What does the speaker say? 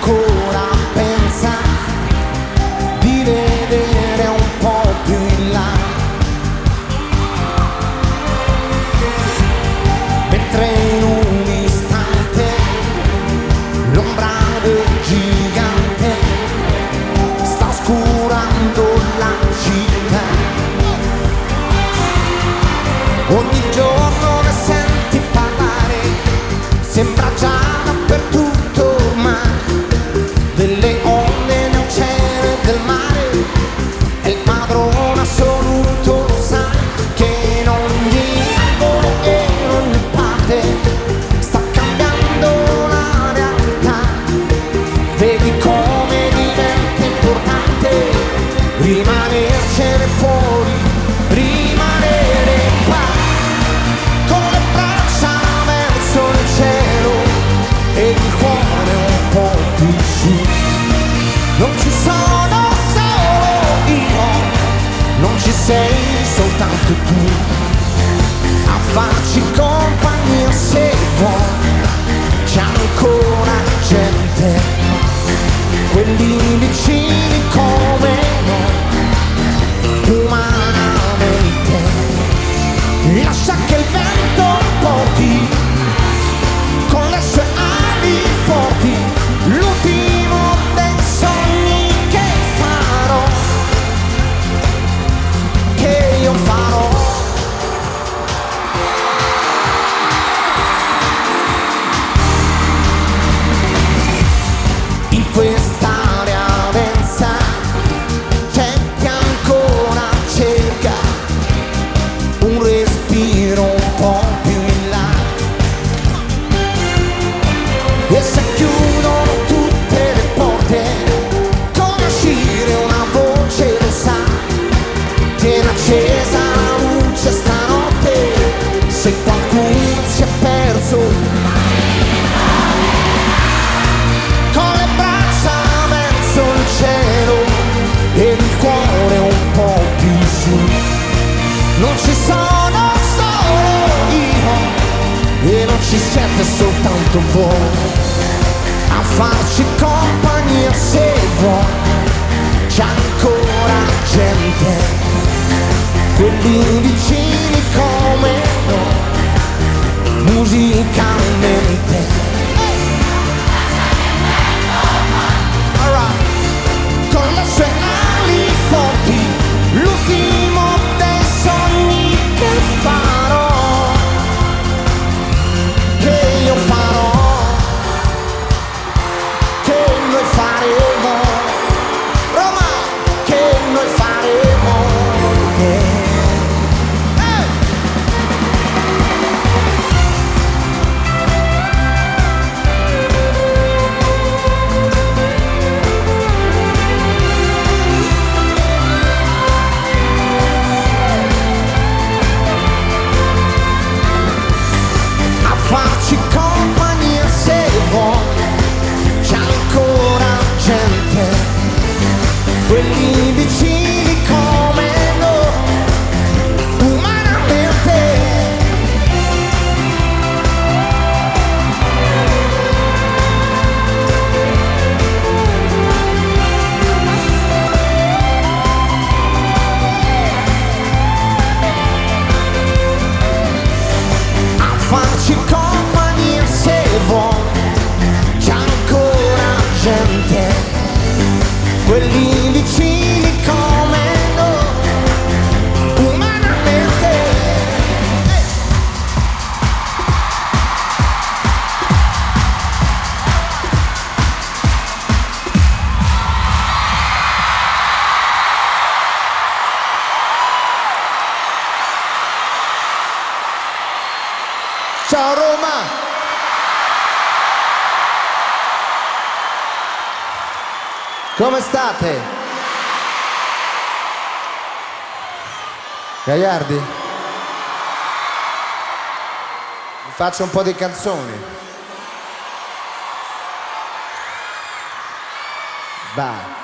ancora pensa di vedere un po' più in là, mentre in un istante l'ombra del gigante sta oscurando la città. Ogni giorno ne senti parlare, sembra già dappertutto ormai, delle onde nel cielo e del mare, e il padrone assoluto lo sa che in ogni angolo e in ogni parte sta cambiando la realtà. Vedi come diventa importante rimanercene fuori, rimanere qua, con le braccia verso il cielo e il cuore un po' più su. Non ci sono solo io, non ci sei soltanto tu, a farci compagnia se vuoi. C'è ancora gente, quelli vicini come noi, umanamente. Lascia che il vento porti con le sue ali forti l'ultimo dei sogni che farò, che io farò. In quest'area densa c'è chi ancora cerca un respiro un po' più in là, e se chiudono tutte le porte come uscire una voce lo sa. Tieni accesa la luce stanotte, se qualcuno si è perso, con le braccia verso il cielo e il cuore un po' più su. Non ci sono solo io e non ci siete soltanto voi, a farci compagnia se vuoi. C'è ancora gente, quelli vicini come noi, musicalmente. Con le sue ali forti l'ultimo dei sogni che farò, che io farò, che noi faremo, Roma, che noi faremo, a farci compagnia se vuoi. C'è ancora gente, quelli vicini come noi, umanamente. A farci compagnia se vuoi. C'è ancora gente, quelli vicini come noi, umanamente. Ciao Roma! Come state? Gagliardi? Vi faccio un po' di canzoni. Vai.